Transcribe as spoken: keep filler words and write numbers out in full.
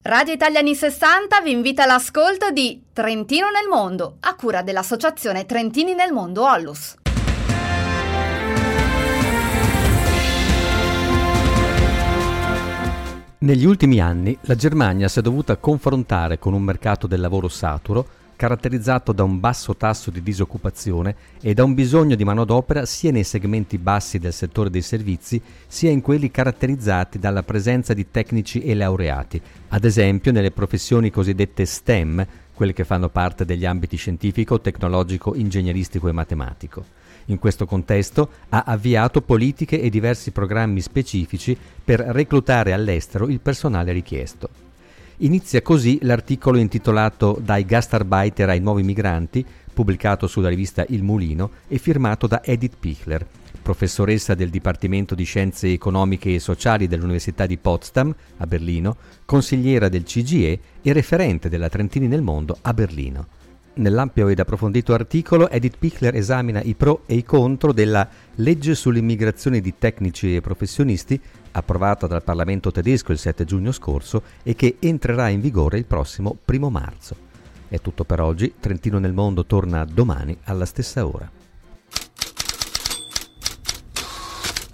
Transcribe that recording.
Radio Italia anni sessanta vi invita all'ascolto di Trentino nel mondo, a cura dell'associazione Trentini nel mondo Ollus. Negli ultimi anni la Germania si è dovuta confrontare con un mercato del lavoro saturo, caratterizzato da un basso tasso di disoccupazione e da un bisogno di manodopera sia nei segmenti bassi del settore dei servizi, sia in quelli caratterizzati dalla presenza di tecnici e laureati, ad esempio nelle professioni cosiddette STEM, quelle che fanno parte degli ambiti scientifico, tecnologico, ingegneristico e matematico. In questo contesto ha avviato politiche e diversi programmi specifici per reclutare all'estero il personale richiesto. Inizia così l'articolo intitolato Dai Gastarbeiter ai nuovi migranti, pubblicato sulla rivista Il Mulino e firmato da Edith Pichler, professoressa del Dipartimento di Scienze Economiche e Sociali dell'Università di Potsdam, a Berlino, consigliera del C G E e referente della Trentini nel mondo a Berlino. Nell'ampio ed approfondito articolo, Edith Pichler esamina i pro e i contro della legge sull'immigrazione di tecnici e professionisti, approvata dal Parlamento tedesco il sette giugno scorso e che entrerà in vigore il prossimo primo marzo. È tutto per oggi, Trentino nel mondo torna domani alla stessa ora.